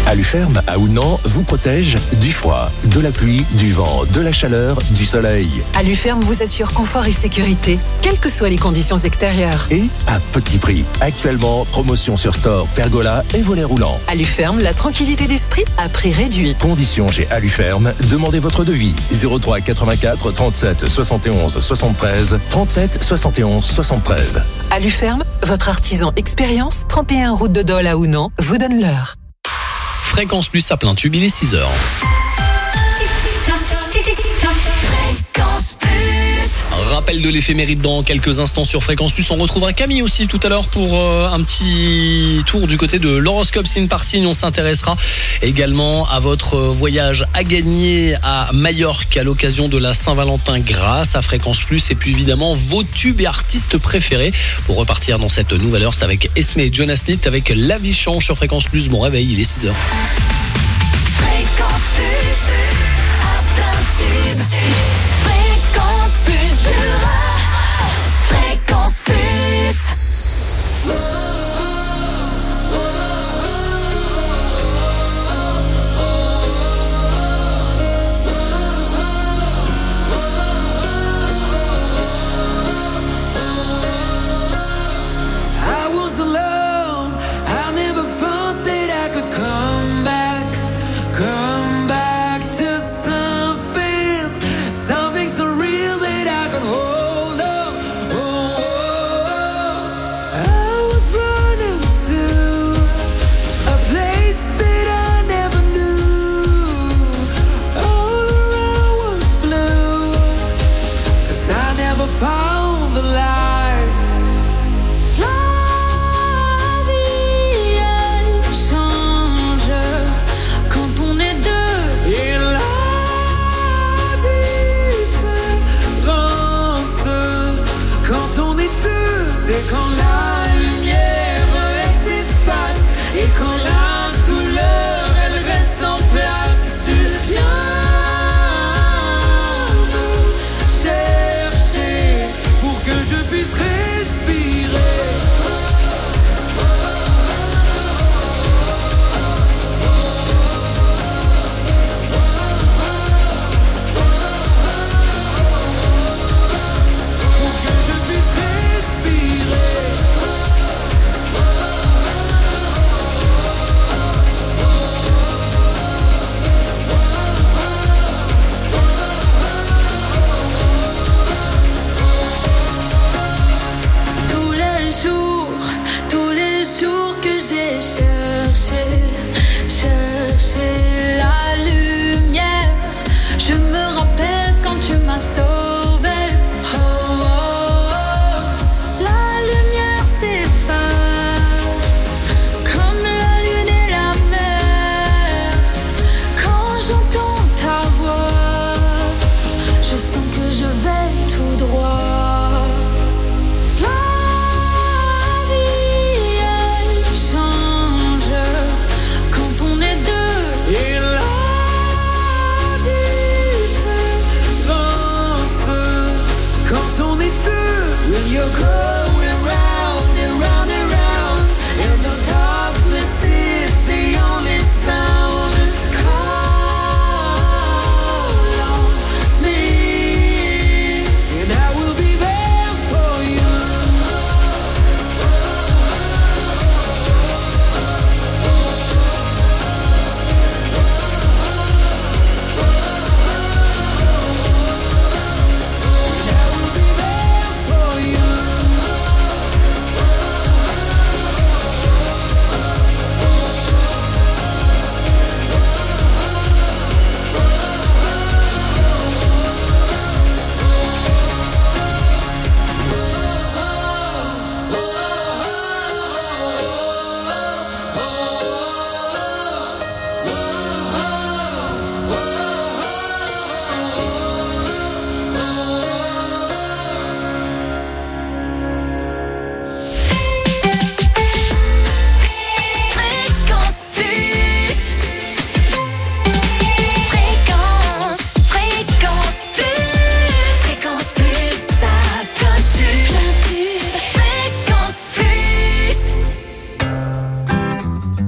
Aluferme à Ounan vous protège du froid, de la pluie, du vent, de la chaleur, du soleil. Aluferme vous assure confort et sécurité, quelles que soient les conditions extérieures. Et à petit prix. Actuellement, promotion sur store, pergola et volets roulants. Aluferme, la tranquillité d'esprit à prix réduit. Conditions chez Aluferme, demandez votre devis. 03 84 37 71 73 37 71 73. Aluferme, votre artisan expérience, 31 route de Dole à Ounan, vous donne l'heure. Fréquence Plus à plein tube, il est 6h. Rappel de l'éphéméride dans quelques instants sur Fréquence Plus. On retrouvera Camille aussi tout à l'heure pour un petit tour du côté de l'horoscope signe par signe. On s'intéressera également à votre voyage à gagner à Majorque à l'occasion de la Saint-Valentin grâce à Fréquence Plus. Et puis évidemment vos tubes et artistes préférés. Pour repartir dans cette nouvelle heure, c'est avec Esme et Jonas Smith avec La Vie change sur Fréquence Plus. Bon réveil, il est 6h. Fréquence Plus, à plein tube. Fréquence Plus, Jura. Fréquence Plus. I was alone. I never thought that I could come back to something so real that I could hold.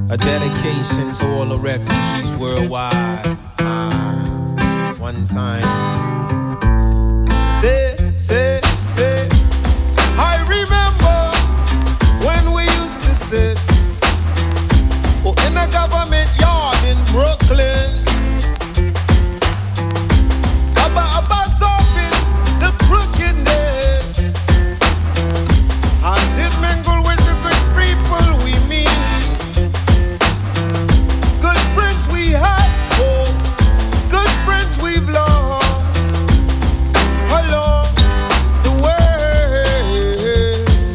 A dedication to all the refugees worldwide. One time. Say. I remember when we used to sit in a government yard in Brooklyn. About solving the crookedness. As it mingle with the good people we meet. Good friends we had, good friends we've lost. Along the way.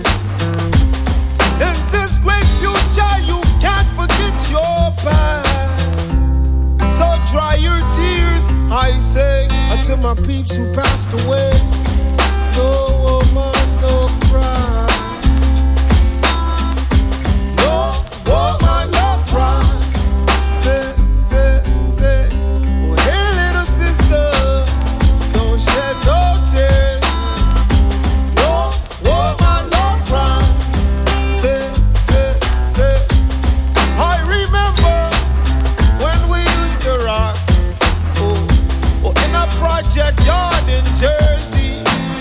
In this great future, you can't forget your past. So dry your tears, I say, until my peeps who passed away. No woman, no cry. No woman, no cry. Say. Oh, hey, little sister, don't shed no tears. No woman, no cry. Say. I remember when we used to rock. In a project yard in Jersey.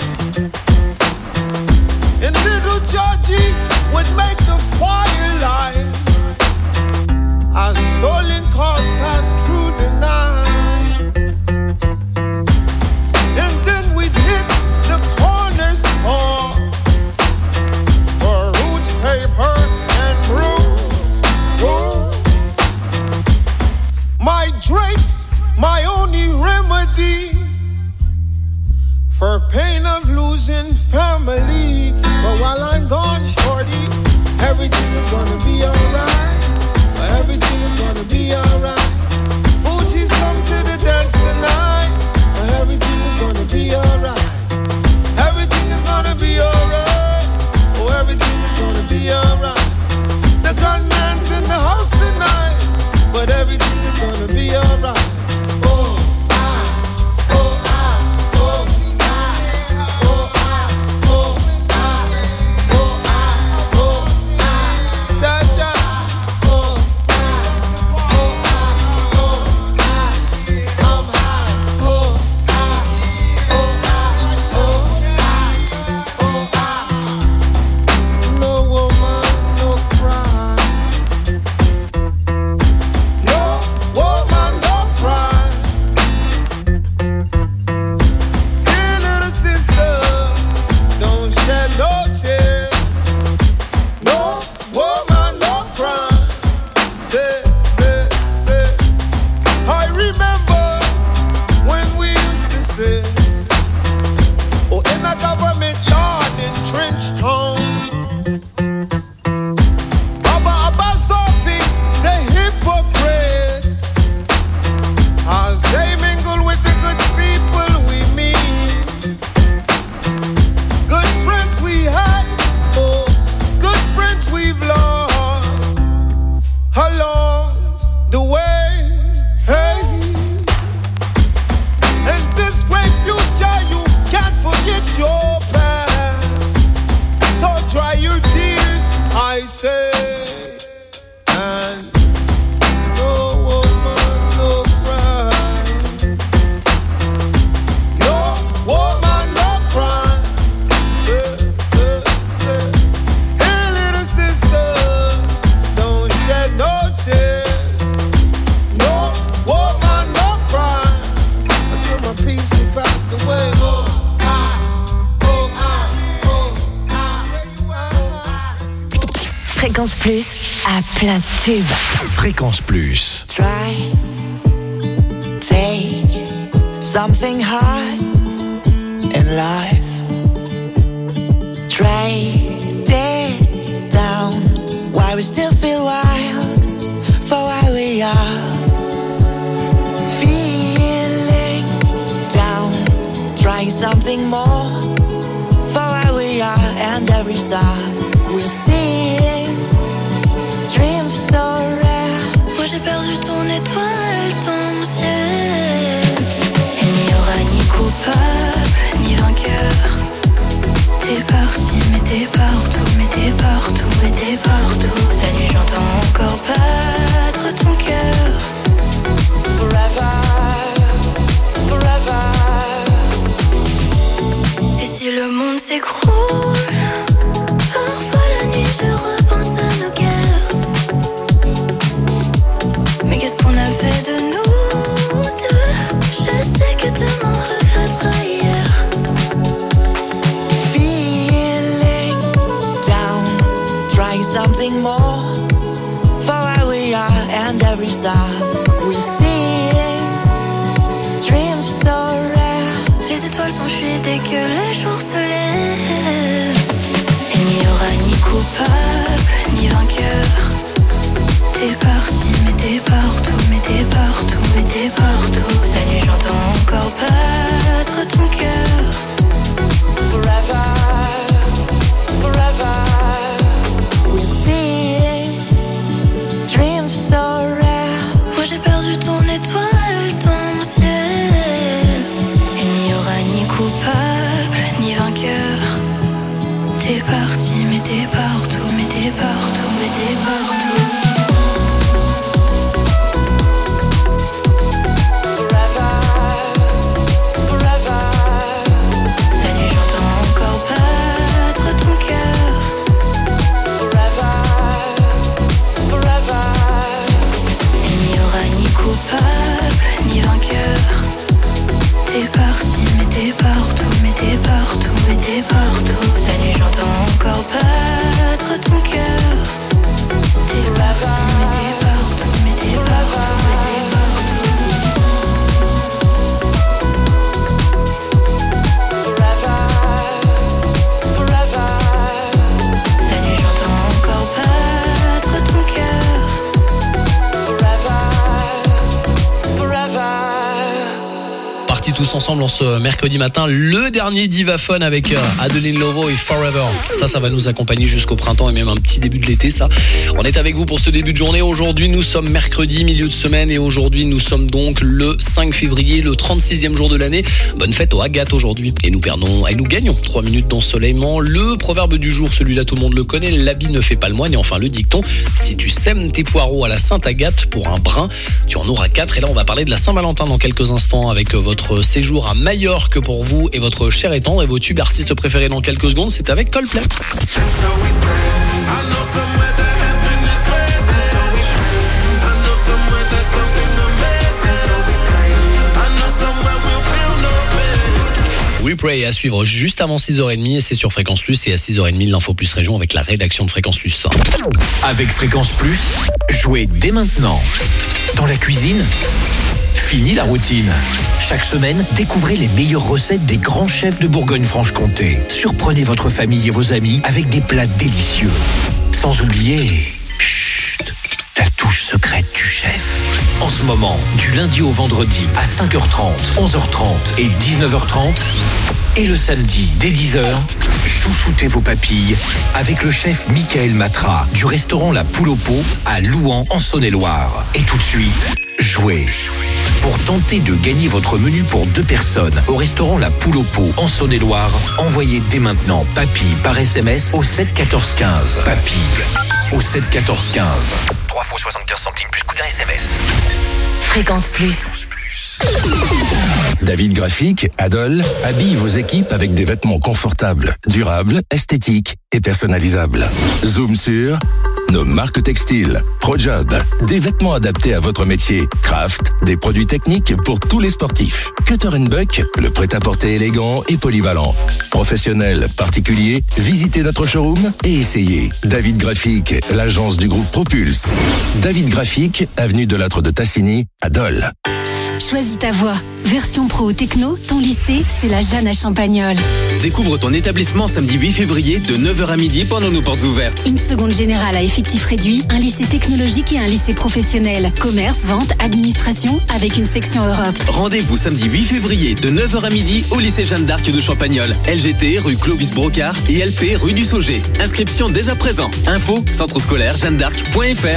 And little Georgie would make the fire light as stolen cars passed through the night. And then we'd hit the corner store for roots, paper, and brew. My drinks, my only remedy for pain of losing family. But while I'm gone, shorty, everything is gonna be alright. Everything is gonna be alright. Fuji's come to the dance tonight. Everything is gonna be alright. Everything is gonna be alright. Oh, everything is gonna be alright. The gunman's in the house tonight, but everything is gonna be alright. Fréquence Plus à plein tube. Fréquence Plus. Try, take something hard in life. Trade it down. Why we still feel wild for why we are. Feeling down, trying something more for why we are. And every star we're seeing, dreams so rare. Moi j'ai perdu ton étoile, ton ciel. Il n'y aura ni coupable, ni vainqueur. T'es parti, mais t'es partout, mais t'es partout, mais t'es partout. La nuit j'entends encore pas vainqueur. T'es parti, mais t'es partout, mais t'es partout, mais t'es partout. La nuit j'entends encore battre ton cœur. Forever, forever, we'll see. Dreams so rare. Moi j'ai perdu ton étoile, ton ciel. Il n'y aura ni coupable, ni vainqueur. T'es parti, mais t'es partout, mais t'es partout, mais t'es partout. Ni vainqueur. T'es parti, mais t'es partout, mais t'es partout, mais t'es partout. La nuit j'entends encore battre ton cœur. T'es parti, mais t'es partout, mais t'es partout, mais t'es partout. Forever, forever. La nuit j'entends encore battre ton cœur. Partis tous ensemble en ce mercredi matin, le dernier Divaphone avec Adeline Lovo et Forever. Ça va nous accompagner jusqu'au printemps et même un petit début de l'été, ça. On est avec vous pour ce début de journée. Aujourd'hui, nous sommes mercredi, milieu de semaine, et aujourd'hui, nous sommes donc le 5 février, le 36e jour de l'année. Bonne fête aux Agathes aujourd'hui. Et nous gagnons 3 minutes d'ensoleillement. Le proverbe du jour, celui-là, tout le monde le connaît. L'habit ne fait pas le moine. Et enfin, le dicton, si tu sèmes tes poireaux à la Sainte Agathe pour un brin, tu en auras 4. Et là, on va parler de la Saint-Valentin dans quelques instants avec votre séjour à Majorque pour vous et votre cher et tendre, et vos tubes artistes préférés dans quelques secondes. C'est avec Coldplay. We Pray à suivre juste avant 6h30, et c'est sur Fréquence Plus, et à 6h30 l'Info Plus Région avec la rédaction de Fréquence Plus. Avec Fréquence Plus, jouez dès maintenant. Dans la cuisine, fini la routine. Chaque semaine, découvrez les meilleures recettes des grands chefs de Bourgogne-Franche-Comté. Surprenez votre famille et vos amis avec des plats délicieux. Sans oublier, la touche secrète du chef. En ce moment, du lundi au vendredi à 5h30, 11h30 et 19h30. Et le samedi, dès 10h, chouchoutez vos papilles avec le chef Michael Matra du restaurant La Poule au Pot à Louhans en Saône-et-Loire. Et tout de suite, jouez. Pour tenter de gagner votre menu pour 2 personnes au restaurant La Poule au Pot en Saône-et-Loire, envoyez dès maintenant papille par SMS au 7 14 15. Papille au 7 14 15. 3 fois 75 centimes plus coût d'un SMS. Fréquence Plus. David Graphique, Adol, habille vos équipes avec des vêtements confortables, durables, esthétiques et personnalisables. Zoom sur nos marques textiles, ProJob, des vêtements adaptés à votre métier, Craft, des produits techniques pour tous les sportifs. Cutter & Buck, le prêt-à-porter élégant et polyvalent. Professionnels, particuliers, visitez notre showroom et essayez. David Graphique, l'agence du groupe Propulse. David Graphique, avenue de Lattre de Tassigny, à Dole. Choisis ta voie. Version pro techno, ton lycée, c'est la Jeanne à Champagnole. Découvre ton établissement samedi 8 février de 9h à midi pendant nos portes ouvertes. Une seconde générale à effectif réduit, un lycée technologique et un lycée professionnel. Commerce, vente, administration, avec une section Europe. Rendez-vous samedi 8 février de 9h à midi au lycée Jeanne d'Arc de Champagnole. LGT rue Clovis Brocard et LP rue du Sauget. Inscription dès à présent. Info centre scolaire jeannedarc.fr.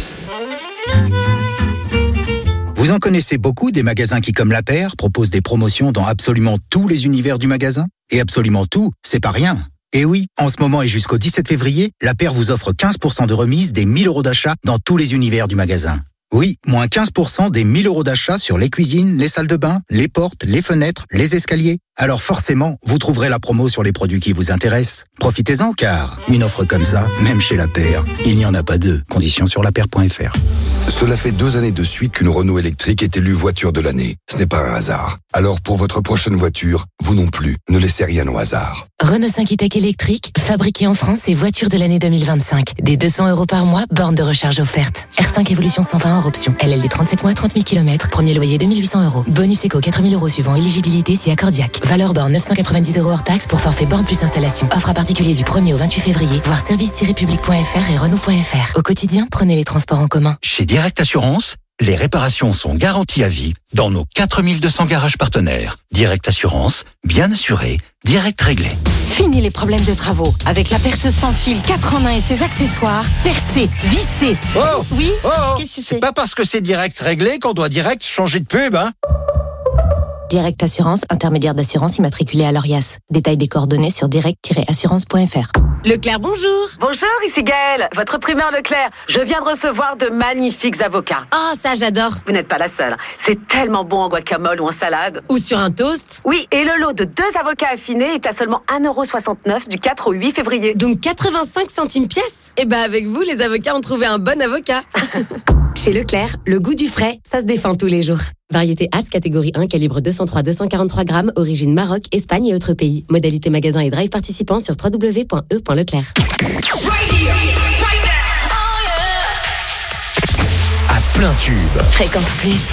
Vous en connaissez beaucoup des magasins qui, comme La Paire, proposent des promotions dans absolument tous les univers du magasin? Et absolument tout, c'est pas rien. Et oui, en ce moment et jusqu'au 17 février, La Paire vous offre 15% de remise des 1000 € d'achat dans tous les univers du magasin. Oui, moins 15% des 1000 € d'achat sur les cuisines, les salles de bain, les portes, les fenêtres, les escaliers. Alors forcément, vous trouverez la promo sur les produits qui vous intéressent. Profitez-en car une offre comme ça, même chez La Paire, il n'y en a pas deux. Conditions sur lapaire.fr. Cela fait 2 années de suite qu'une Renault électrique est élue voiture de l'année. Ce n'est pas un hasard. Alors pour votre prochaine voiture, vous non plus, ne laissez rien au hasard. Renault 5 e-Tech électrique, fabriqué en France et voiture de l'année 2025. Des 200 € par mois, borne de recharge offerte. R5 Evolution 120 hors option. LLD 37 mois, 30 000 km. Premier loyer 2 800 €. Bonus éco 4 000 € suivant éligibilité si accordiaque. Valeur borne 990 € hors taxe pour forfait borne plus installation. Offre à particulier du 1er au 28 février. Voir service-public.fr et Renault.fr. Au quotidien, prenez les transports en commun. Chez Direct Assurance, les réparations sont garanties à vie dans nos 4200 garages partenaires. Direct Assurance, bien assuré, direct réglé. Fini les problèmes de travaux. Avec la perceuse sans fil 4 en 1 et ses accessoires, percer, visser. Oh oui. Qu'est-ce que c'est pas parce que c'est direct réglé qu'on doit direct changer de pub, hein. Direct Assurance, intermédiaire d'assurance immatriculé à l'ORIAS. Détail des coordonnées sur direct-assurance.fr. Leclerc, bonjour. Bonjour, ici Gaëlle, votre primeur Leclerc. Je viens de recevoir de magnifiques avocats. Oh, ça j'adore. Vous n'êtes pas la seule. C'est tellement bon en guacamole ou en salade. Ou sur un toast. Oui, et le lot de 2 avocats affinés est à seulement 1,69 € du 4 au 8 février. Donc 85 centimes pièce. Et avec vous, les avocats ont trouvé un bon avocat. Chez Leclerc, le goût du frais, ça se défend tous les jours. Variété As, catégorie 1, calibre 203-243 grammes, origine Maroc, Espagne et autres pays. Modalité magasin et drive participants sur www.e.leclerc. À plein tube. Fréquence Plus.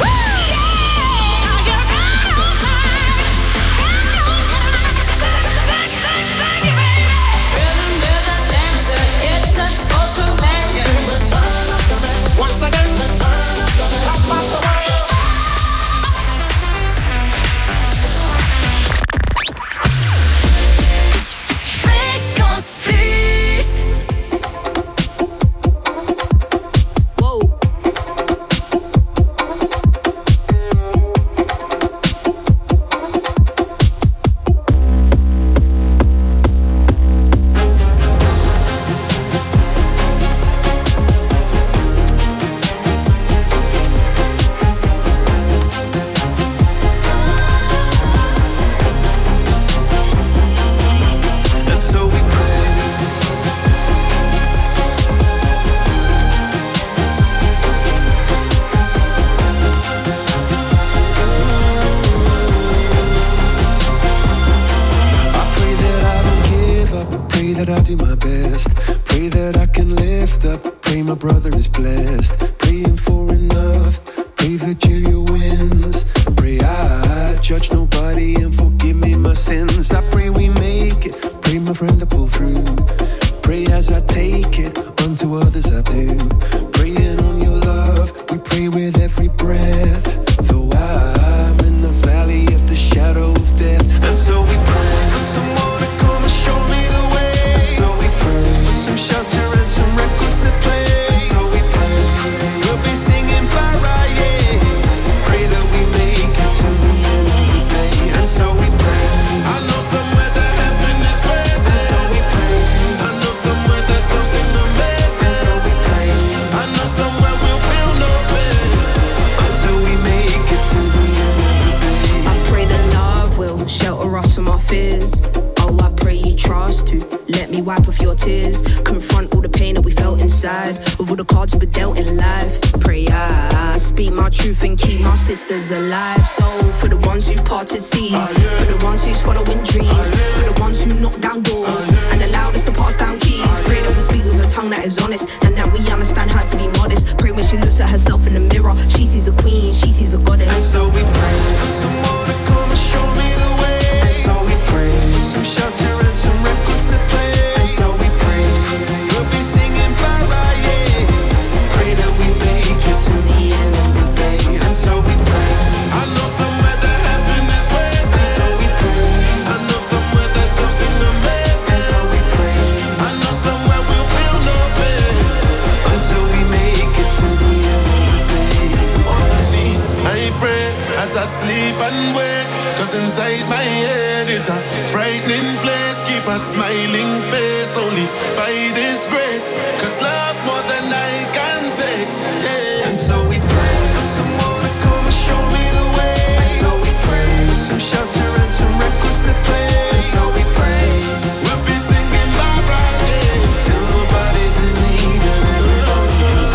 Alive, so for the ones who parted seas, for the ones who's following dreams, for the ones who knock down doors and allowed us to pass down keys. Pray that we speak with a tongue that is honest and that we understand how to be modest. Pray when she looks at herself in the mirror, she sees a queen, she sees a goddess. And so we pray for someone to come and show me the way. And so we pray for some shelter and some records to play. And so we pray we'll be singing bye-bye, yeah. Pray that we make it to the end of the day. And so we pray. I know somewhere that heaven is waiting. And so we pray. I know somewhere there's something amazing. And so we pray. I know somewhere we'll feel no pain until we make it to the end of the day. On my knees, I pray as I sleep and wake. Cause inside my head is a frightening place. Keep a smiling face only by this grace. Cause love's more than I can take, yeah. And so we pray for someone to come and show me the way. And so we pray for some shelter and some records to play. And so we pray we'll be singing bye-bye, yeah, till nobody's in need and everybody's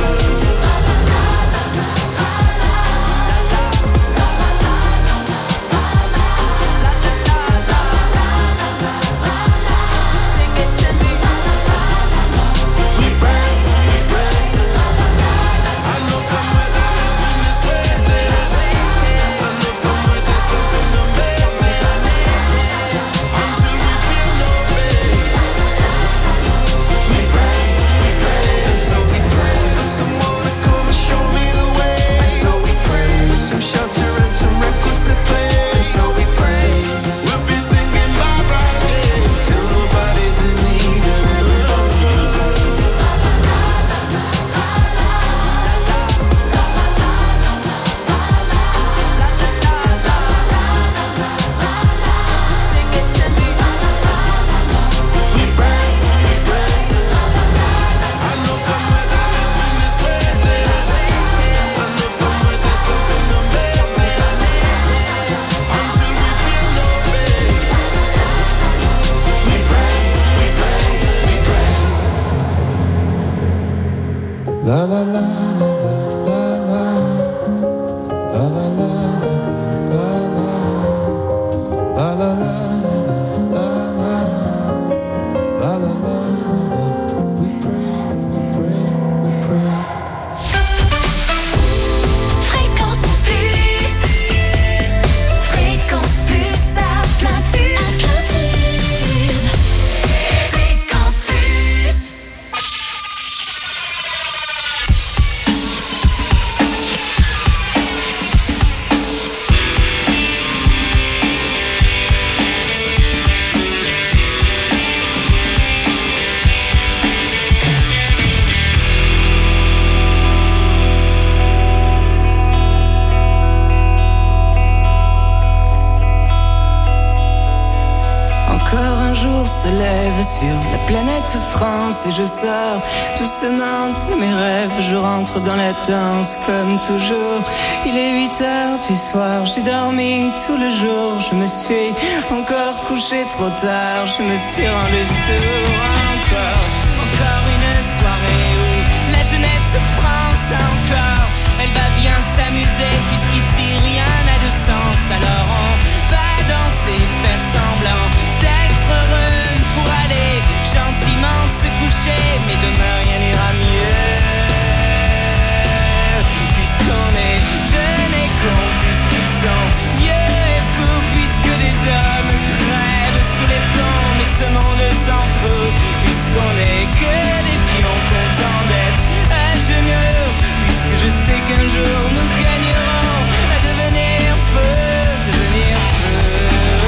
sing it to me. We pray. I know somewhere that France et je sors doucement de mes rêves. Je rentre dans la danse comme toujours. Il est 8h du soir, j'ai dormi tout le jour. Je me suis encore couché trop tard. Je me suis rendu sourd. Encore une soirée où la jeunesse France encore. Elle va bien s'amuser puisqu'ici rien n'a de sens. Alors on va danser, faire semblant d'être heureux pour aller gentiment se coucher, mais demain rien n'ira mieux. Puisqu'on est jeunes et cons, puisqu'ils sont vieux et fous, puisque des hommes crèvent sous les plombs, mais ce monde s'en fout. Puisqu'on est que des pions contents d'être à genoux, puisque je sais qu'un jour nous gagnerons à devenir feux, devenir feux.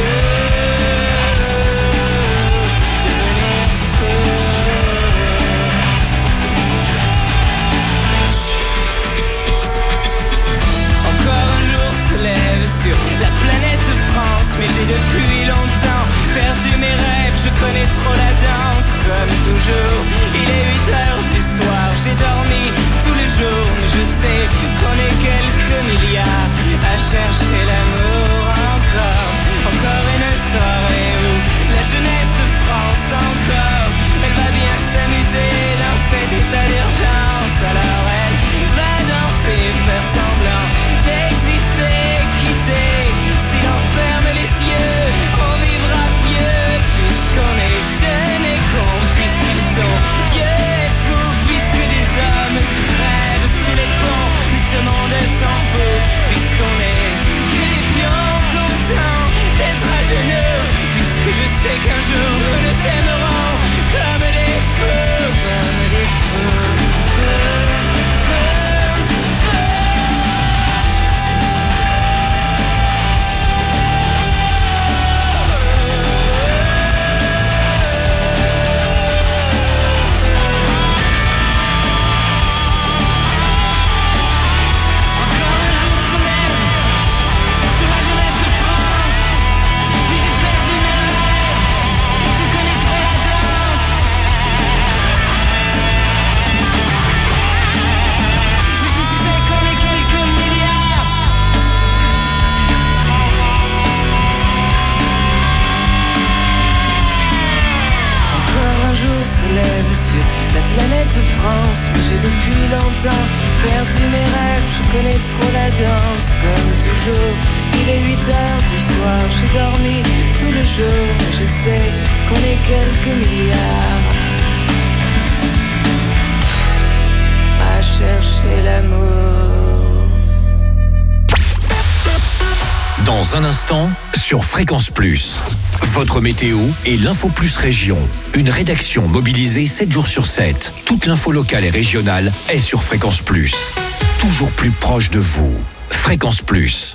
Sur la planète France, mais j'ai depuis longtemps perdu mes rêves. Je connais trop la danse, comme toujours. Il est 8h du soir, j'ai dormi tous les jours, mais je sais qu'on est quelques milliards à chercher l'amour. Encore une soirée où la jeunesse France encore. Elle va bien s'amuser dans cet état d'urgence. Alors elle va danser, faire semblant d'exister. Qui sait, si l'on ferme les yeux, on vivra vieux. Puisqu'on est jeunes et cons, puisqu'ils sont vieux et fous, puisque des hommes crèvent sous les ponts, mais ce monde s'en fout. Puisqu'on est que des pions contents d'être à genoux, puisque je sais qu'un jour nous nous aimerons comme des feux, comme des feux, feux, feux, feux. Se lève sur la planète France, mais j'ai depuis longtemps perdu mes rêves. Je connais trop la danse, comme toujours. Il est 8h du soir, j'ai dormi tout le jour, mais je sais qu'on est quelques milliards à chercher l'amour. Dans un instant, sur Fréquence Plus, votre météo et l'Info Plus Région. Une rédaction mobilisée 7 jours sur 7. Toute l'info locale et régionale est sur Fréquence Plus. Toujours plus proche de vous. Fréquence Plus.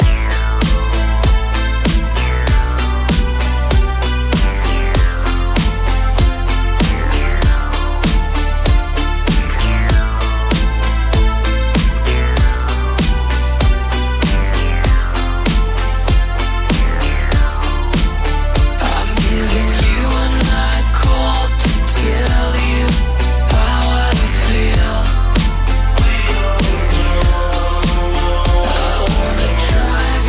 Drive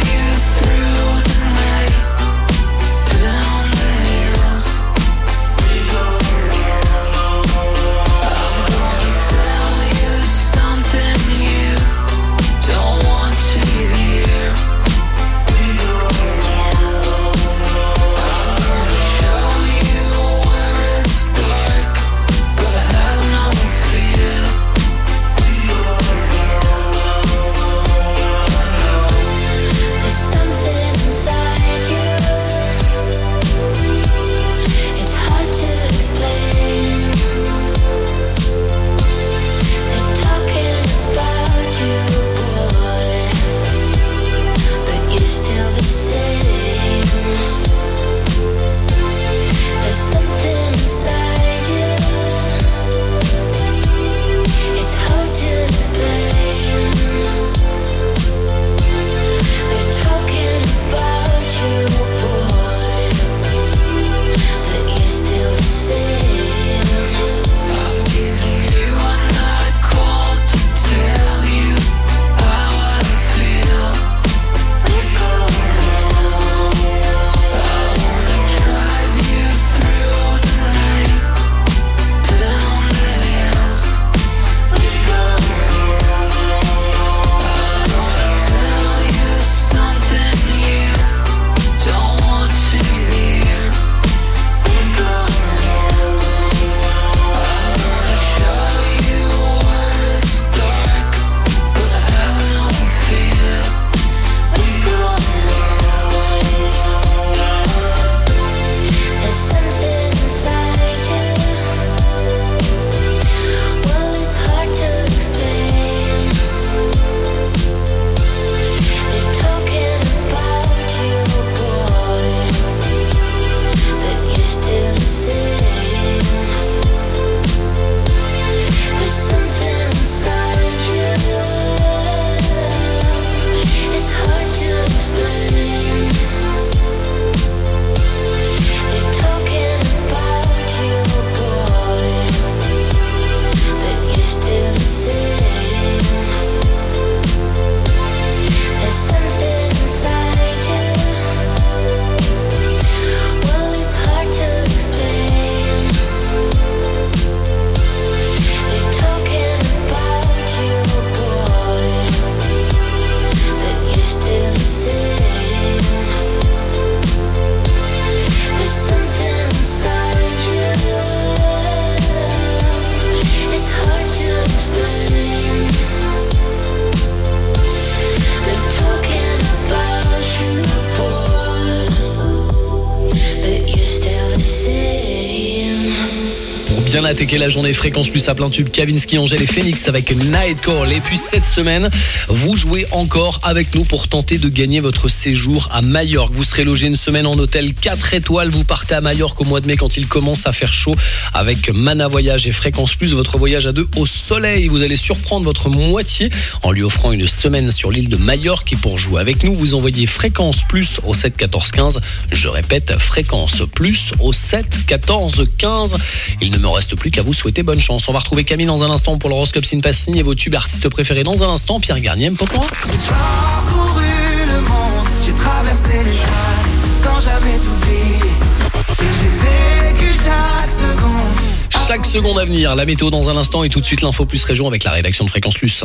bien attaquer la journée. Fréquence Plus à plein tube, Kavinsky, Angèle et Phoenix avec Night Call. Et puis cette semaine, vous jouez encore avec nous pour tenter de gagner votre séjour à Majorque. Vous serez logé une semaine en hôtel 4 étoiles. Vous partez à Majorque au mois de mai quand il commence à faire chaud avec Mana Voyage et Fréquence Plus. Votre voyage à deux au soleil. Vous allez surprendre votre moitié en lui offrant une semaine sur l'île de Majorque. Et pour jouer avec nous, vous envoyez Fréquence Plus au 7 14 15. Je répète, Fréquence Plus au 7 14 15. Il ne me reste plus qu'à vous souhaiter bonne chance. On va retrouver Camille dans un instant pour l'horoscope Passing et vos tubes artistes préférés dans un instant. Pierre Garnier, Papa. J'ai parcouru le monde, j'ai traversé les années sans jamais t'oublier. Et j'ai vécu chaque seconde. Chaque seconde à venir, la météo dans un instant et tout de suite l'info plus région avec la rédaction de Fréquence Plus.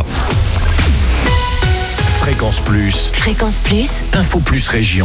Fréquence Plus. Fréquence Plus. Info Plus Région.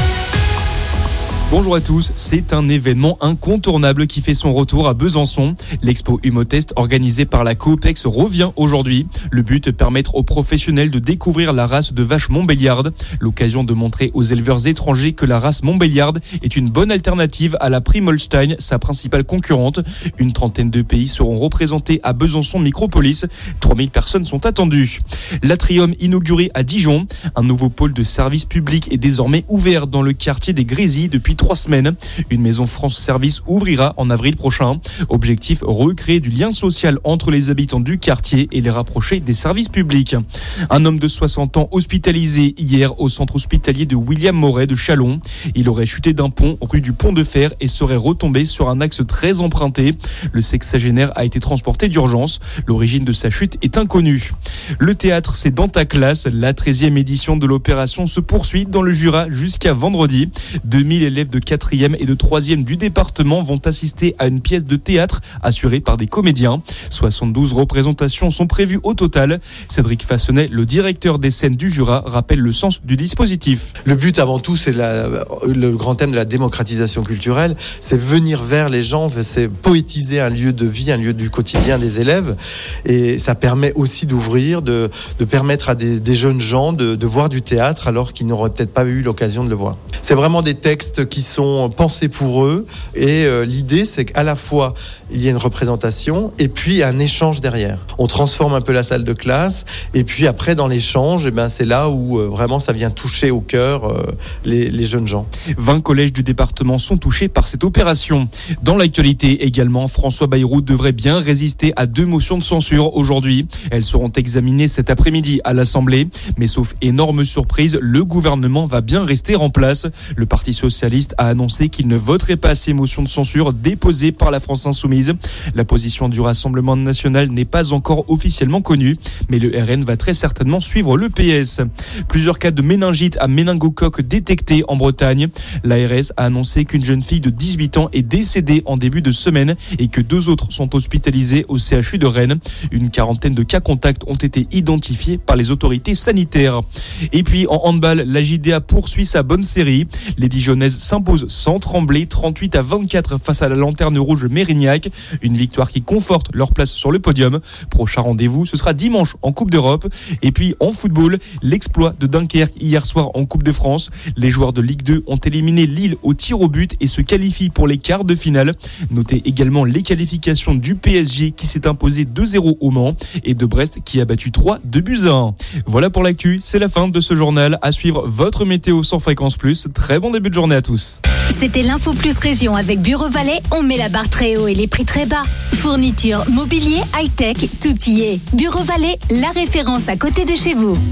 Bonjour à tous, c'est un événement incontournable qui fait son retour à Besançon. L'expo Humotest organisée par la Coopex revient aujourd'hui. Le but, permettre aux professionnels de découvrir la race de vache montbéliarde. L'occasion de montrer aux éleveurs étrangers que la race montbéliarde est une bonne alternative à la Prime Holstein, sa principale concurrente. Une 30aine de pays seront représentés à Besançon Micropolis. 3000 personnes sont attendues. L'Atrium inauguré à Dijon. Un nouveau pôle de service public est désormais ouvert dans le quartier des Grésilles depuis 3 semaines. Une maison France Service ouvrira en avril prochain. Objectif, recréer du lien social entre les habitants du quartier et les rapprocher des services publics. Un homme de 60 ans hospitalisé hier au centre hospitalier de William Moret de Châlons. Il aurait chuté d'un pont rue du Pont de Fer et serait retombé sur un axe très emprunté. Le sexagénaire a été transporté d'urgence. L'origine de sa chute est inconnue. Le théâtre, c'est dans ta classe. La 13e édition de l'opération se poursuit dans le Jura jusqu'à vendredi. 2000 élèves de 4e et de 3e du département vont assister à une pièce de théâtre assurée par des comédiens. 72 représentations sont prévues au total. Cédric Fassonnet, le directeur des scènes du Jura, rappelle le sens du dispositif. Le but avant tout, c'est le grand thème de la démocratisation culturelle, c'est venir vers les gens, c'est poétiser un lieu de vie, un lieu du quotidien des élèves, et ça permet aussi d'ouvrir, de permettre à des jeunes gens de voir du théâtre alors qu'ils n'auraient peut-être pas eu l'occasion de le voir. C'est vraiment des textes qui sont pensés pour eux, et l'idée c'est qu'à la fois il y a une représentation et puis un échange derrière. On transforme un peu la salle de classe, et puis après dans l'échange, c'est là où vraiment ça vient toucher au cœur les jeunes gens. 20 collèges du département sont touchés par cette opération. Dans l'actualité également, François Bayrou devrait bien résister à 2 motions de censure aujourd'hui. Elles seront examinées cet après-midi à l'Assemblée, mais sauf énorme surprise, le gouvernement va bien rester en place. Le Parti socialiste a annoncé qu'il ne voterait pas ces motions de censure déposées par la France insoumise. La position du Rassemblement national n'est pas encore officiellement connue, mais le RN va très certainement suivre le PS. Plusieurs cas de méningite à méningocoque détectés en Bretagne. L'ARS a annoncé qu'une jeune fille de 18 ans est décédée en début de semaine et que 2 autres sont hospitalisés au CHU de Rennes. Une 40aine de cas contacts ont été identifiés par les autorités sanitaires. Et puis en handball, la JDA poursuit sa bonne série. Les Dijonnaises s'imposent sans trembler 38-24 face à la Lanterne Rouge Mérignac. Une victoire qui conforte leur place sur le podium. Prochain rendez-vous, ce sera dimanche en Coupe d'Europe. Et puis en football, l'exploit de Dunkerque hier soir en Coupe de France. Les joueurs de Ligue 2 ont éliminé Lille au tir au but et se qualifient pour les quarts de finale. Notez également les qualifications du PSG qui s'est imposé 2-0 au Mans et de Brest qui a battu 3-2-1. Voilà pour l'actu, c'est la fin de ce journal. À suivre votre météo sur Fréquence Plus. Très bon début de journée à tous. C'était l'Info Plus Région avec Bureau Valais. On met la barre très haut et les prix très bas. Fourniture, mobilier, high-tech, tout y est. Bureau Valais, la référence à côté de chez vous.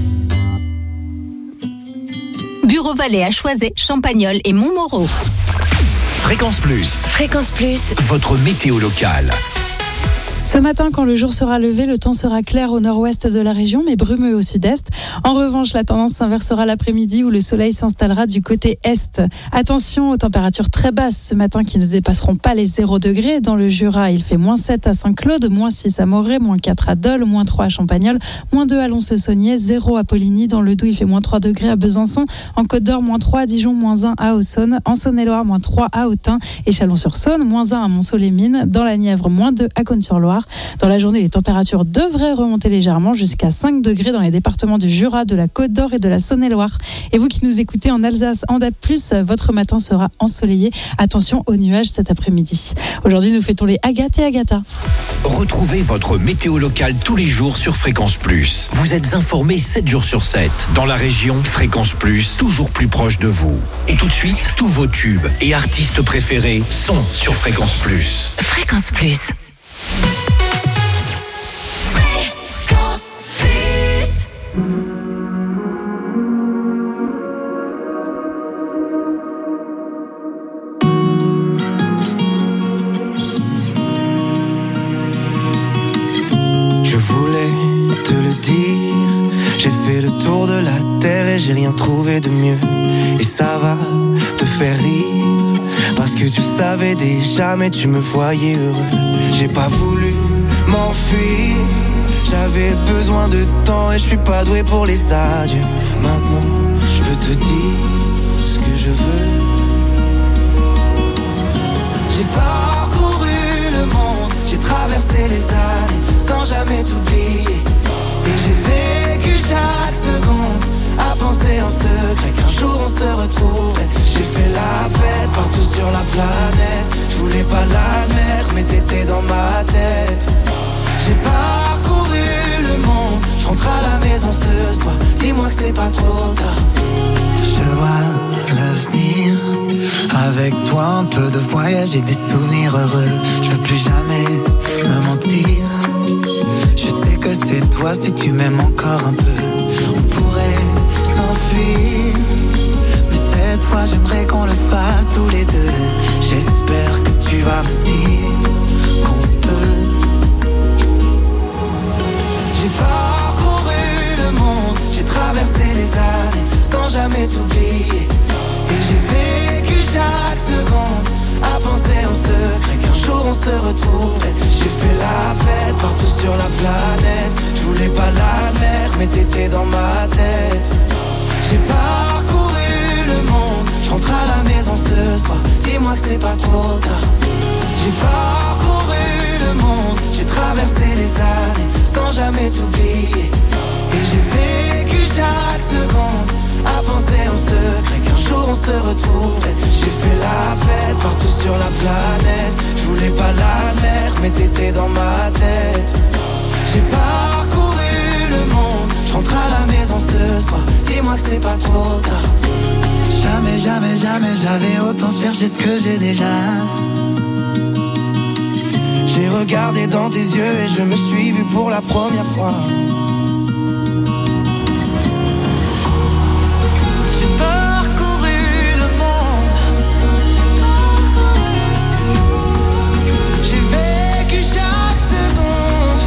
Bureau Valais à Choiset, Champagnole et Montmoreau. Fréquence Plus. Fréquence Plus. Votre météo locale. Ce matin, quand le jour sera levé, le temps sera clair au nord-ouest de la région, mais brumeux au sud-est. En revanche, la tendance s'inversera l'après-midi où le soleil s'installera du côté est. Attention aux températures très basses ce matin qui ne dépasseront pas les 0 degrés. Dans le Jura, il fait -7 à Saint-Claude, -6 à Moret, -4 à Dole, -3 à Champagnole, -2 à Lons-le-Saunier, 0 à Poligny. Dans le Doubs, il fait -3 degrés à Besançon. En Côte-d'Or, -3 à Dijon, -1 à Auxonne. En Saône-et-Loire, -3 à Autun et Chalon-sur-Saône, -1 à Montceau-les-Mines. Dans la Nièvre, -2 à Cosne-sur-Loire. Saône-et-Loire. Dans la journée, les températures devraient remonter légèrement jusqu'à 5 degrés dans les départements du Jura, de la Côte d'Or et de la Saône-et-Loire. Et vous qui nous écoutez en Alsace, en DAB+, votre matin sera ensoleillé. Attention aux nuages cet après-midi. Aujourd'hui, nous fêtons les Agathe et Agatha. Retrouvez votre météo locale tous les jours sur Fréquence Plus. Vous êtes informés 7 jours sur 7. Dans la région, Fréquence Plus, toujours plus proche de vous. Et tout de suite, tous vos tubes et artistes préférés sont sur Fréquence Plus. Fréquence Plus. Je voulais te le dire, j'ai fait le tour de la terre et j'ai rien trouvé de mieux. Et ça va te faire rire, parce que tu le savais déjà mais tu me voyais heureux. J'ai pas voulu m'enfuir, j'avais besoin de temps et je suis pas doué pour les adieux. Maintenant je peux te dire ce que je veux. J'ai parcouru le monde, j'ai traversé les années sans jamais t'oublier. Et j'ai vécu chaque seconde à penser en secret qu'un jour on se retrouverait. J'ai fait la fête partout sur la planète, je voulais pas l'admettre mais t'étais dans ma tête. J'ai parcouru le monde, je rentre à la maison ce soir, dis-moi que c'est pas trop tard. Je vois l'avenir, avec toi un peu de voyage et des souvenirs heureux. Je veux plus jamais me mentir, je sais que c'est toi si tu m'aimes encore un peu. On pourrait s'enfuir, mais cette fois j'aimerais qu'on le fasse tous les deux. J'espère que tu vas me dire qu'on peut. J'ai parcouru le monde, j'ai traversé les années sans jamais t'oublier. Et j'ai vécu chaque seconde à penser en secret qu'un jour on se retrouverait. J'ai fait la fête partout sur la planète, je voulais pas l'admettre mais t'étais dans ma tête. J'ai parcouru le monde, je rentre à la maison ce soir, dis-moi que c'est pas trop tard. J'ai parcouru le monde, j'ai traversé les années sans jamais t'oublier. Et j'ai vécu chaque seconde à penser en secret qu'un jour on se retrouverait. J'ai fait la fête partout sur la planète, je voulais pas l'admettre mais t'étais dans ma tête. J'ai parcouru le monde, je rentre à la maison ce soir, dis-moi que c'est pas trop tard. Jamais, jamais, jamais j'avais autant cherché ce que j'ai déjà. J'ai regardé dans tes yeux et je me suis vu pour la première fois. J'ai parcouru le monde, j'ai vécu chaque seconde.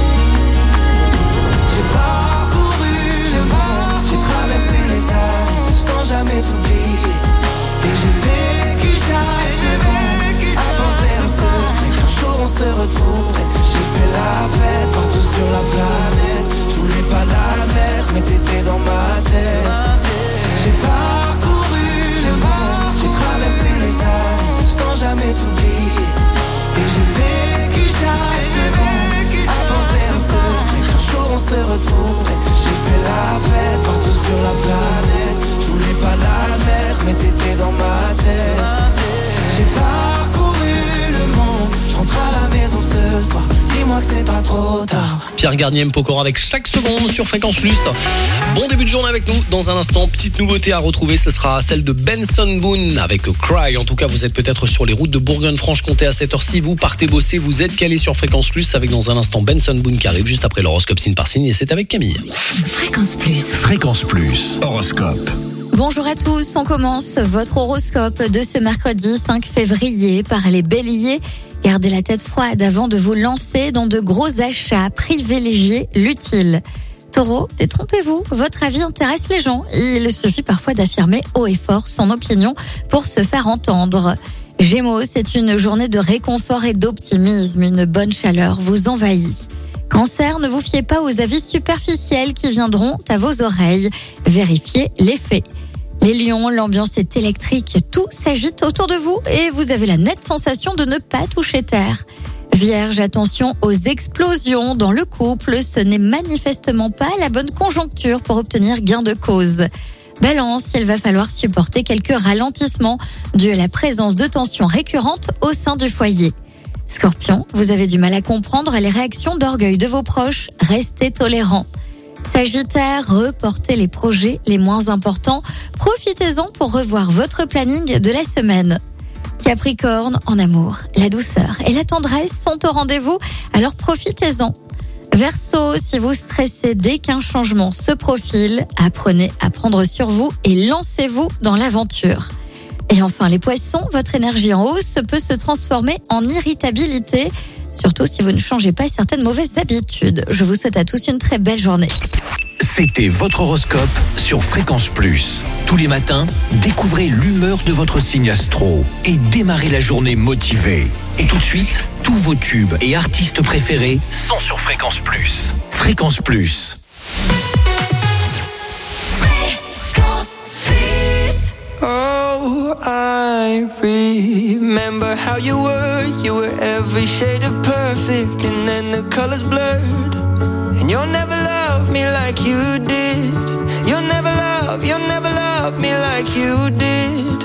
J'ai parcouru le monde, j'ai traversé les années sans jamais t'oublier. Et j'ai vécu chaque seconde à penser en secret qu'un jour on se retrouverait. J'ai fait la fête partout sur la planète, je voulais pas l'admettre mais t'étais dans ma tête. J'ai parcouru le monde, j'ai traversé les années sans jamais t'oublier. Et j'ai vécu chaque seconde à penser en secret qu'un jour on se retrouverait. J'ai fait la fête partout sur la planète, je voulais pas l'admettre mais t'étais dans ma tête. J'ai parcouru le monde, je rentre à la maison ce soir, dis-moi que c'est pas trop tard. Pierre Garnier, Pokora avec chaque seconde sur Fréquence Plus. Bon début de journée avec nous. Dans un instant, petite nouveauté à retrouver, ce sera celle de Benson Boone avec Cry. En tout cas, vous êtes peut-être sur les routes de Bourgogne-Franche-Comté à cette heure-ci. Vous partez bosser, vous êtes calé sur Fréquence Plus avec dans un instant Benson Boone qui arrive juste après l'horoscope signe par signe et c'est avec Camille. Fréquence Plus. Fréquence Plus, horoscope. Bonjour à tous, on commence votre horoscope de ce mercredi 5 février par les béliers. Gardez la tête froide avant de vous lancer dans de gros achats, privilégiez l'utile. Taureau, détrompez-vous, votre avis intéresse les gens. Il suffit parfois d'affirmer haut et fort son opinion pour se faire entendre. Gémeaux, c'est une journée de réconfort et d'optimisme, une bonne chaleur vous envahit. Cancer, ne vous fiez pas aux avis superficiels qui viendront à vos oreilles, vérifiez les faits. Les lions, l'ambiance est électrique, tout s'agite autour de vous et vous avez la nette sensation de ne pas toucher terre. Vierge, attention aux explosions dans le couple. Ce n'est manifestement pas la bonne conjoncture pour obtenir gain de cause. Balance, il va falloir supporter quelques ralentissements dû à la présence de tensions récurrentes au sein du foyer. Scorpion, vous avez du mal à comprendre les réactions d'orgueil de vos proches. Restez tolérants. Sagittaire, reportez les projets les moins importants. Profitez-en pour revoir votre planning de la semaine. Capricorne, en amour, la douceur et la tendresse sont au rendez-vous, alors profitez-en. Verseau, si vous stressez dès qu'un changement se profile, apprenez à prendre sur vous et lancez-vous dans l'aventure. Et enfin les poissons, votre énergie en hausse peut se transformer en irritabilité, surtout si vous ne changez pas certaines mauvaises habitudes. Je vous souhaite à tous une très belle journée. C'était votre horoscope sur Fréquence Plus. Tous les matins, découvrez l'humeur de votre signe astro et démarrez la journée motivé. Et tout de suite, tous vos tubes et artistes préférés sont sur Fréquence Plus. Fréquence Plus. Oh, I remember how you were every shade of perfect, and then the colors blurred. And you'll never love me like you did. You'll never love me like you did.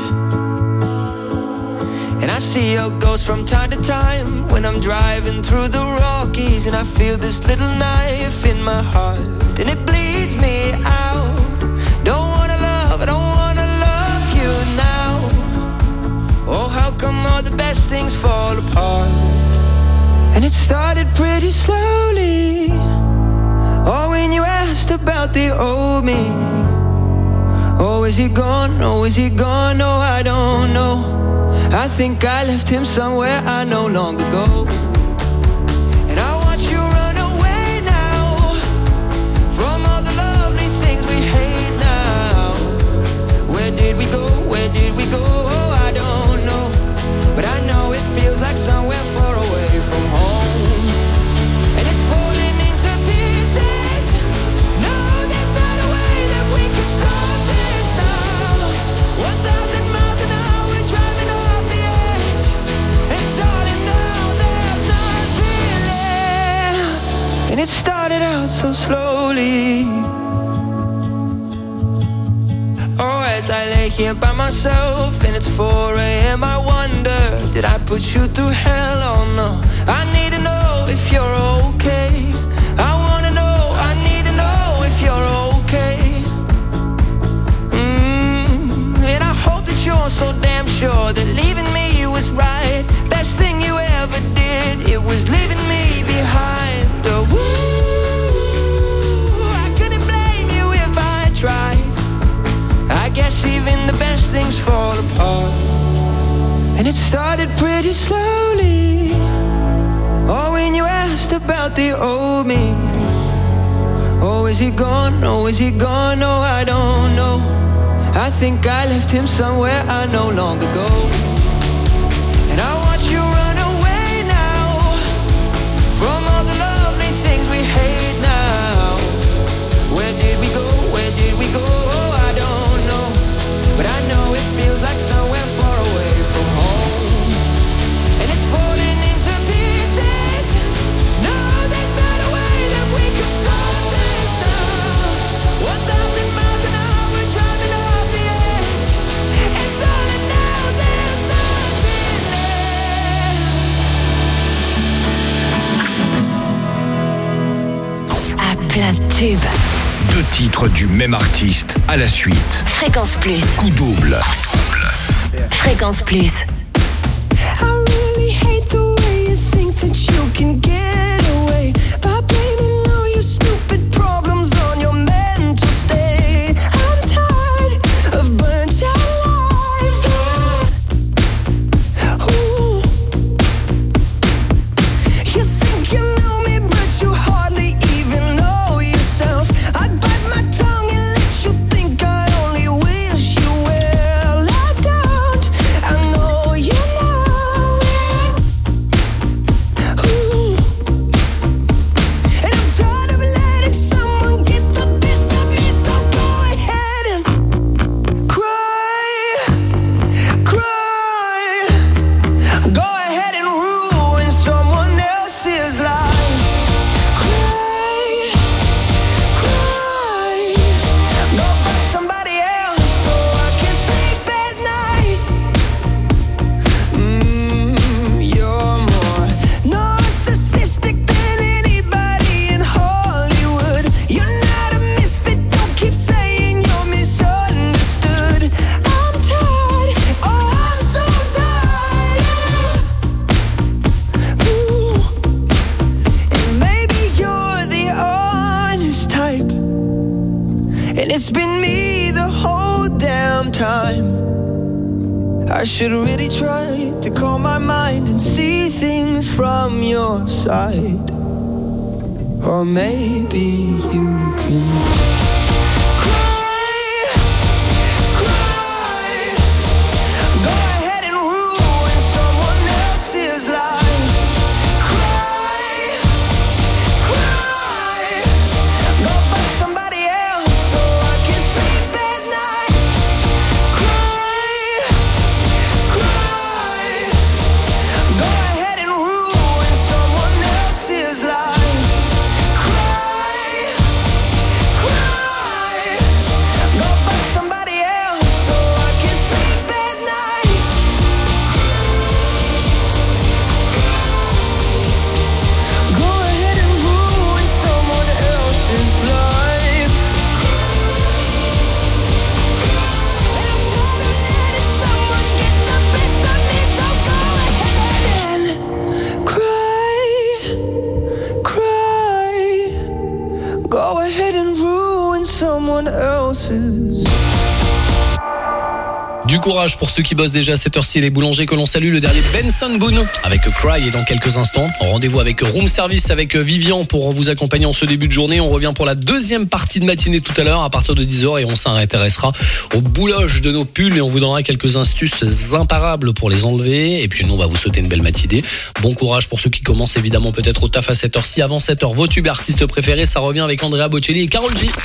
And I see your ghost from time to time when I'm driving through the Rockies, and I feel this little knife in my heart, and it bleeds me out. Don't wanna love you now. Oh, how come all the best things fall apart? And it started pretty slowly. Oh, when you asked about the old me. Oh, is he gone? Oh, is he gone? Oh, I don't know. I think I left him somewhere I no longer go. And I watch you run away now from all the lovely things we hate now. Where did we go? Where did we go? Oh, I don't know. But I know it feels like somewhere far away from home. And it's falling into pieces. No, there's not a way that we can stop this now. 1,000 miles an hour driving off the edge. And darling, now there's nothing left. And it started out so slowly. Oh, as I lay here by myself and it's 4 a.m. I wonder, did I put you through hell? Oh no, I need to know if you're okay. I wanna know, I need to know if you're okay. And I hope that you're so damn sure that leaving me was right. Best thing you ever did, it was leaving me behind. Oh, I couldn't blame you if I tried. I guess even the best things fall apart. And it started pretty slowly. Oh, when you asked about the old me. Oh, is he gone? Oh, is he gone? Oh, I don't know. I think I left him somewhere I no longer go. And I watch you run away now from all the lovely things we hate now. Where did we go? Where did we go? Oh, I don't know. But I know it feels like somewhere far away from home. And it's falling into pieces. No, there's not a way that we can stop this now. 1,000 miles an hour driving off the edge. And darling, now there's nothing left. À plein de tubes. 2 titres du même artiste à la suite. Fréquence Plus. Coup double. Fréquence Plus. I really hate the way you think that you can get away by blaming all your stupid problems on your mental state. I'm tired of burnt out lives. Ooh. You think you know me, but you hardly even know yourself. I bite my tongue and let you think I only wish you well. I don't. I know And it's been me the whole damn time. I should really try to calm my mind and see things from your side. Or maybe you can Du courage pour ceux qui bossent déjà à cette heure-ci, les boulangers que l'on salue. Le dernier Benson Boone avec Cry et dans quelques instants. Rendez-vous avec Room Service avec Vivian pour vous accompagner en ce début de journée. On revient pour la deuxième partie de matinée tout à l'heure à partir de 10h et on s'intéressera aux bouloches de nos pulls et on vous donnera quelques astuces imparables pour les enlever. Et puis nous, on va vous souhaiter une belle matinée. Bon courage pour ceux qui commencent évidemment peut-être au taf à cette heure-ci. Avant 7h, vos tubes artistes préférés, ça revient avec Andrea Bocelli et Karol G.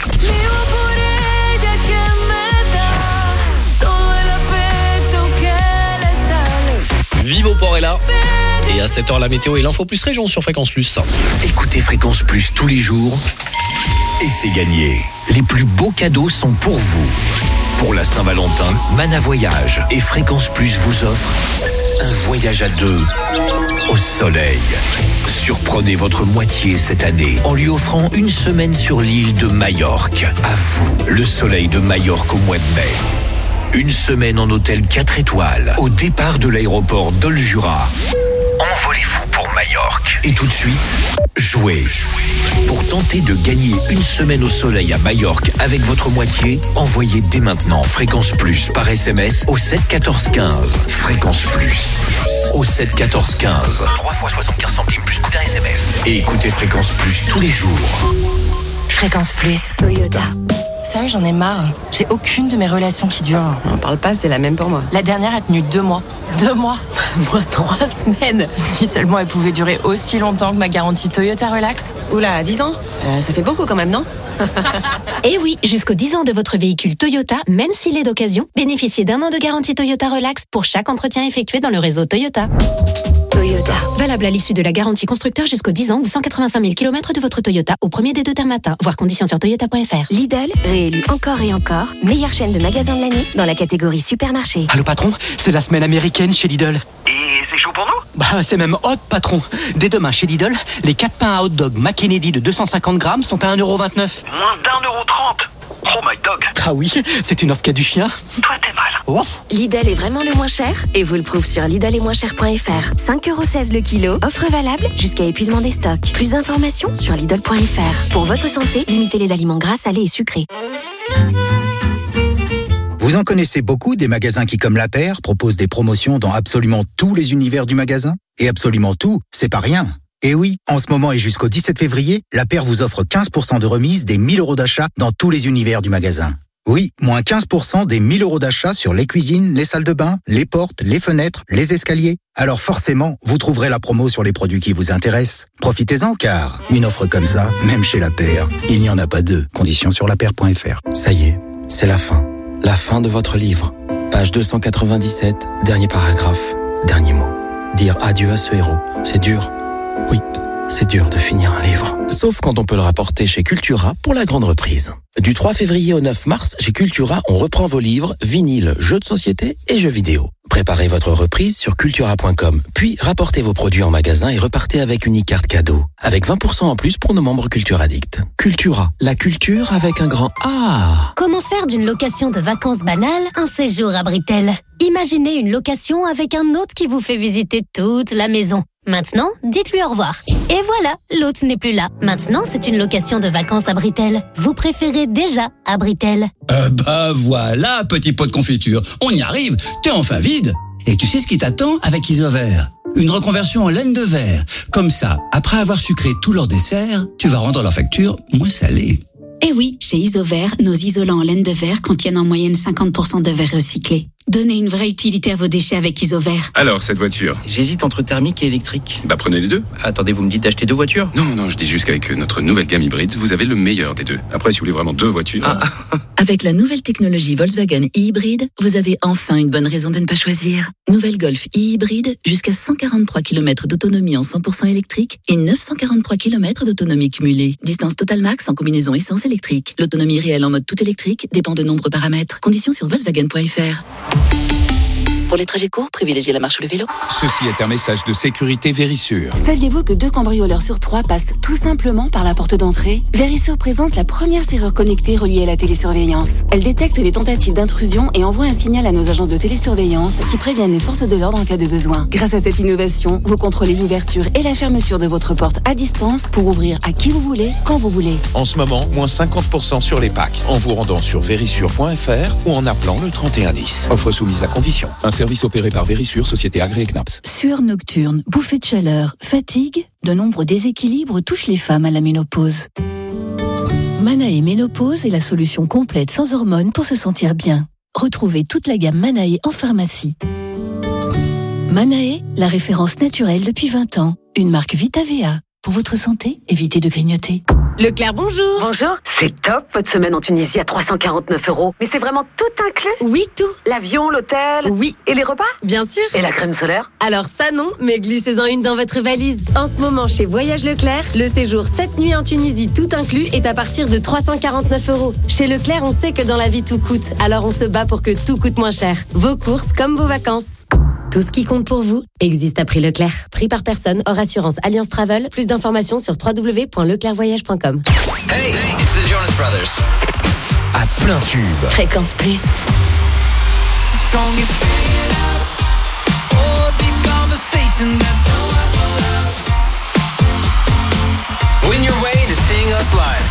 Vivo Porella. Et à 7h, la météo et l'info plus région sur Fréquence Plus. Écoutez Fréquence Plus tous les jours et c'est gagné. Les plus beaux cadeaux sont pour vous. Pour la Saint-Valentin, Mana Voyage et Fréquence Plus vous offrent un voyage à deux au soleil. Surprenez votre moitié cette année en lui offrant une semaine sur l'île de Majorque. À vous, le soleil de Majorque au mois de mai. Une semaine en hôtel 4 étoiles, au départ de l'aéroport d'Oljura. Envolez-vous pour Majorque. Et tout de suite, jouez. Pour tenter de gagner une semaine au soleil à Majorque avec votre moitié, envoyez dès maintenant Fréquence Plus par SMS au 7 14 15. Fréquence Plus au 7 14 15. 3 fois 75 centimes plus coût d'un SMS. Et écoutez Fréquence Plus tous les jours. Fréquence Plus, Toyota. Sérieux, j'en ai marre. J'ai aucune de mes relations qui durent. On parle pas, c'est la même pour moi. La dernière a tenu 2 mois. 2 mois. Moi, 3 semaines. Si seulement elle pouvait durer aussi longtemps que ma garantie Toyota Relax. Oula, 10 ans ça fait beaucoup quand même, non? Eh oui, jusqu'aux 10 ans de votre véhicule Toyota, même s'il est d'occasion, bénéficiez d'1 an de garantie Toyota Relax pour chaque entretien effectué dans le réseau Toyota. Toyota. Valable à l'issue de la garantie constructeur jusqu'aux 10 ans ou 185 000 km de votre Toyota au premier des 2 termes matin. Voir conditions sur toyota.fr. Lidl, réélu encore et encore, meilleure chaîne de magasins de l'année dans la catégorie supermarché. Allô patron, c'est la semaine américaine chez Lidl. Et c'est chaud pour nous? Bah c'est même hot patron. Dès demain chez Lidl, les 4 pains à hot dog McKennedy de 250 grammes sont à 1,29€. Moins d'1,30€. Oh my dog. Ah oui, c'est une offre qu'a du chien. Toi t'es mal. Ouf. Lidl est vraiment le moins cher et vous le prouve sur Lidl-et-moins-cher.fr. 5,16€ le kilo, offre valable jusqu'à épuisement des stocks. Plus d'informations sur Lidl.fr. Pour votre santé, limitez les aliments gras, salés et sucrés. Vous en connaissez beaucoup des magasins qui, comme La Paire, proposent des promotions dans absolument tous les univers du magasin. Et absolument tout, c'est pas rien. Et oui, en ce moment et jusqu'au 17 février, La Paire vous offre 15% de remise des 1 000 € d'achat dans tous les univers du magasin. Oui, moins 15% des 1 000 € d'achat sur les cuisines, les salles de bain, les portes, les fenêtres, les escaliers. Alors forcément, vous trouverez la promo sur les produits qui vous intéressent. Profitez-en car une offre comme ça, même chez La Paire, il n'y en a pas deux. Conditions sur lapaire.fr. Ça y est, c'est la fin. La fin de votre livre. Page 297, dernier paragraphe, dernier mot. Dire adieu à ce héros, c'est dur. Oui, c'est dur de finir un livre. Sauf quand on peut le rapporter chez Cultura pour la grande reprise. Du 3 février au 9 mars, chez Cultura, on reprend vos livres, vinyles, jeux de société et jeux vidéo. Préparez votre reprise sur cultura.com, puis rapportez vos produits en magasin et repartez avec une e-carte cadeau. Avec 20% en plus pour nos membres Culture Addict. Cultura, la culture avec un grand A. Comment faire d'une location de vacances banale un séjour à Britel? Imaginez une location avec un hôte qui vous fait visiter toute la maison. Maintenant, dites-lui au revoir. Et voilà, l'hôte n'est plus là. Maintenant, c'est une location de vacances à Britel. Vous préférez déjà à Britel. Bah voilà, petit pot de confiture. On y arrive, t'es enfin vide. Et tu sais ce qui t'attend avec Isover? Une reconversion en laine de verre. Comme ça, après avoir sucré tous leurs desserts, tu vas rendre leur facture moins salée. Eh oui, chez Isover, nos isolants en laine de verre contiennent en moyenne 50% de verre recyclé. Donnez une vraie utilité à vos déchets avec Isover. Alors, cette voiture? J'hésite entre thermique et électrique. Bah prenez les deux. Attendez, vous me dites d'acheter 2 voitures? Non, je dis juste qu'avec notre nouvelle gamme hybride, vous avez le meilleur des deux. Après, si vous voulez vraiment 2 voitures... Avec la nouvelle technologie Volkswagen e-Hybride, vous avez enfin une bonne raison de ne pas choisir. Nouvelle Golf e-Hybride, jusqu'à 143 km d'autonomie en 100% électrique et 943 km d'autonomie cumulée. Distance Total Max en combinaison essence électrique. L'autonomie réelle en mode tout électrique dépend de nombreux paramètres. Conditions sur Volkswagen.fr. Pour les trajets courts, privilégiez la marche ou le vélo. Ceci est un message de sécurité Vérissure. Saviez-vous que 2 cambrioleurs sur 3 passent tout simplement par la porte d'entrée? Vérissure présente la première serrure connectée reliée à la télésurveillance. Elle détecte les tentatives d'intrusion et envoie un signal à nos agents de télésurveillance qui préviennent les forces de l'ordre en cas de besoin. Grâce à cette innovation, vous contrôlez l'ouverture et la fermeture de votre porte à distance pour ouvrir à qui vous voulez, quand vous voulez. En ce moment, moins 50% sur les packs en vous rendant sur vérissure.fr ou en appelant le 3110. Offre soumise à condition. Un service opéré par Vérissure, société agréée CNAPS. Sueur nocturne, bouffée de chaleur, fatigue, de nombreux déséquilibres touchent les femmes à la ménopause. Manae Ménopause est la solution complète sans hormones pour se sentir bien. Retrouvez toute la gamme Manae en pharmacie. Manae, la référence naturelle depuis 20 ans. Une marque Vitavea. Pour votre santé, évitez de grignoter. Leclerc, bonjour. Bonjour. C'est top, votre semaine en Tunisie à 349 €. Mais c'est vraiment tout inclus? Oui, tout. L'avion, l'hôtel? Oui. Et les repas? Bien sûr. Et la crème solaire? Alors ça non, mais glissez-en une dans votre valise. En ce moment, chez Voyage Leclerc, le séjour 7 nuits en Tunisie tout inclus est à partir de 349 €. Chez Leclerc, on sait que dans la vie tout coûte. Alors on se bat pour que tout coûte moins cher. Vos courses comme vos vacances. Tout ce qui compte pour vous existe à prix Leclerc. Prix par personne, hors assurance Alliance Travel. Plus d'informations sur www.leclercvoyage.com. Hey, it's the Jonas Brothers. À plein tube. Fréquence Plus. Win your way to seeing us live.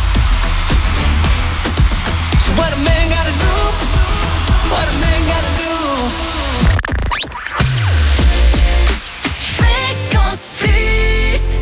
So what a man gotta do? What a man gotta do? Fréquence Plus.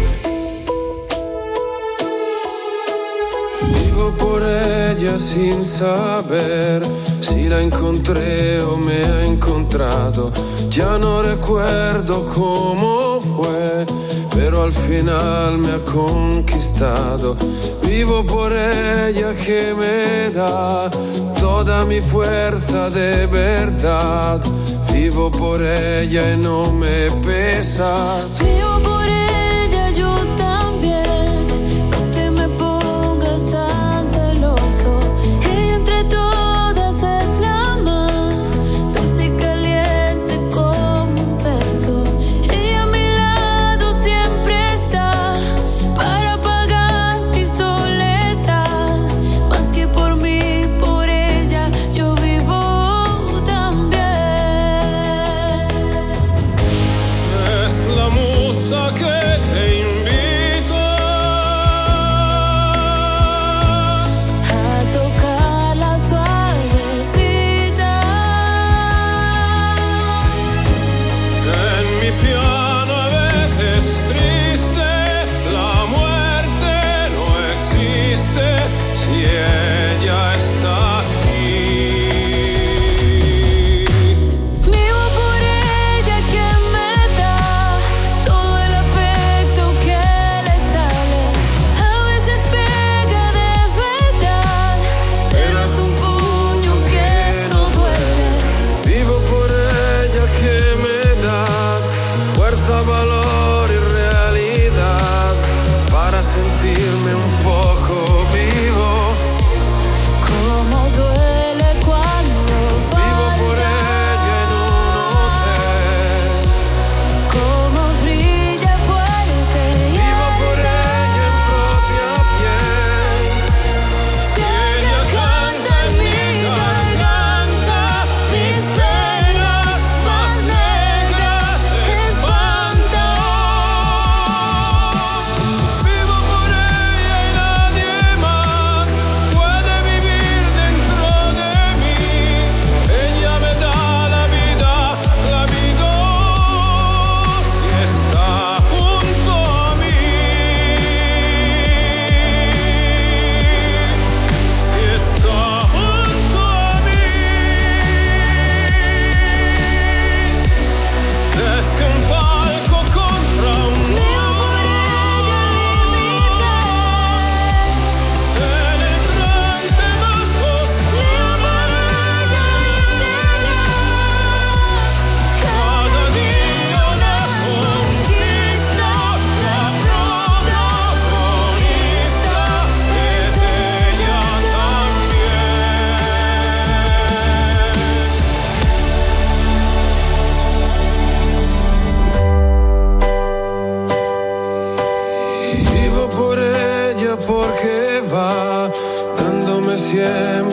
Vivo por ella sin saber si la encontré o me ha encontrado. Ya no recuerdo cómo fue, pero al final me ha conquistado. Vivo por ella que me da toda mi fuerza de verdad. Vivo por ella y no me pesa. Vivo por ella, yo también. No te me pongas tan celoso. Ella entre todas es la más dulce y caliente como un beso. Ella a mi lado siempre está para apagar mi soledad. Más que por mí, por ella, yo vivo también. Es la musa que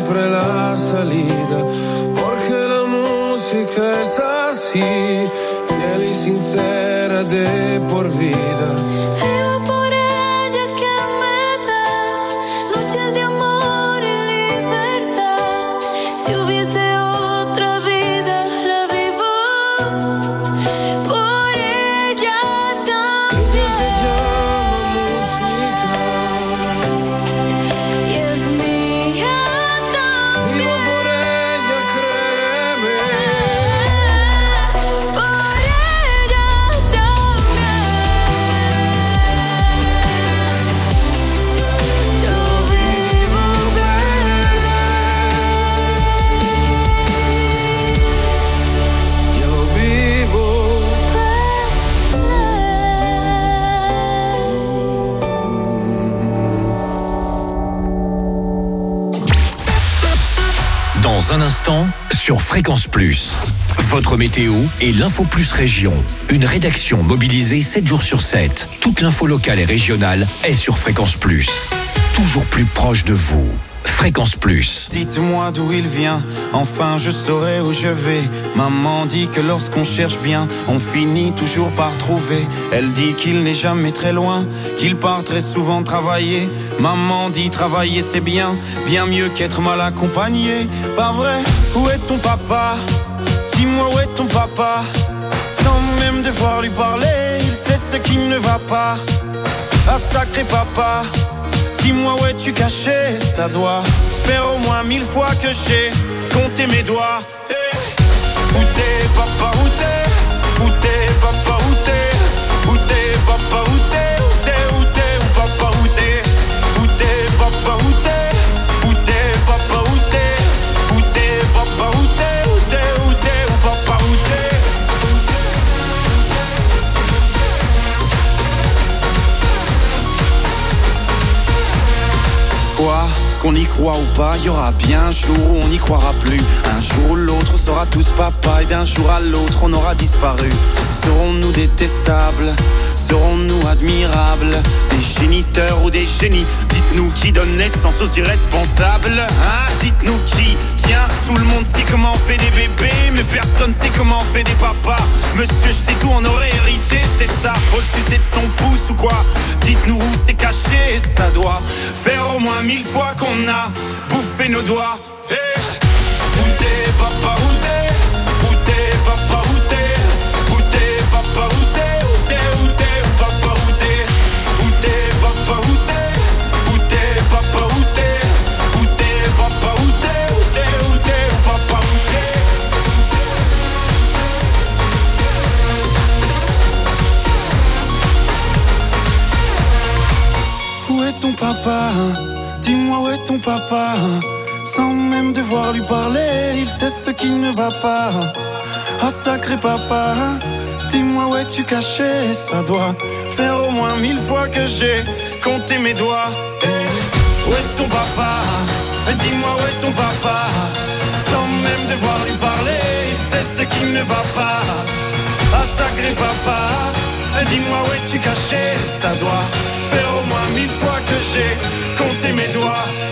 siempre la salida, porque la música es así, fiel y sincera de por vida. Vivo por ella que me da noches de amor y libertad. Si hubiese otra vida, la vivo por ella también. Ella se llama música y es mía también. Vivo por ella, créeme. Por ella también. Yo vivo Yo vivo. Dans un instant, sur Fréquence Plus. Votre météo et l'Info Plus Région. Une rédaction mobilisée 7 jours sur 7. Toute l'info locale et régionale est sur Fréquence Plus. Toujours plus proche de vous. Fréquence Plus. Dites-moi d'où il vient, enfin je saurai où je vais. Maman dit que lorsqu'on cherche bien, on finit toujours par trouver. Elle dit qu'il n'est jamais très loin, qu'il part très souvent travailler. Maman dit travailler c'est bien, bien mieux qu'être mal accompagné. Pas vrai, où est ton papa? Dis-moi où est ton papa? Sans même devoir lui parler, il sait ce qui ne va pas. Ah sacré papa, dis-moi où es-tu caché? Ça doit faire au moins 1000 fois que j'ai compté mes doigts. Hey. Où t'es papa, où t'es? Où t'es papa, où t'es? Où t'es papa, où t'es? Où t'es, où t'es, où papa, où t'es? Où t'es papa, où t'es? Où t'es papa, où t'es? Où t'es papa, où t'es? Où t'es, où t'es, où papa, où t'es? Quoi? Qu'on y croit ou pas, y aura bien un jour où on n'y croira plus. Un jour ou l'autre, on sera tous papa, et d'un jour à l'autre, on aura disparu. Serons-nous détestables? Serons-nous admirables? Des géniteurs ou des génies? Dites-nous qui donne naissance aux irresponsables, hein? Dites-nous qui? Tiens, tout le monde sait comment on fait des bébés, mais personne sait comment on fait des papas. Monsieur, je sais tout, on aurait hérité, c'est ça. Faut le sucer de son pouce ou quoi? Dites-nous où c'est caché, ça doit faire au moins 1000 fois qu'on a bouffé nos doigts. Hey. Où t'es papa, où t'es? Où t'es papa, où t'es? Où t'es papa, où t'es? Où t'es, où t'es, où papa, où t'es? Où t'es papa, où t'es? Où t'es papa, où t'es? Où t'es papa, où t'es? Où t'es, où t'es, où papa, où t'es? Où est ton papa? Dis-moi où est ton papa? Sans même devoir lui parler, il sait ce qui ne va pas. Ah sacré papa, dis-moi où es-tu caché? Ça doit faire au moins 1000 fois que j'ai compté mes doigts. Hey. Où est ton papa? Dis-moi où est ton papa? Sans même devoir lui parler, il sait ce qui ne va pas. Ah sacré papa, dis-moi où es-tu caché? Ça doit faire au moins 1000 fois que j'ai compté mes doigts.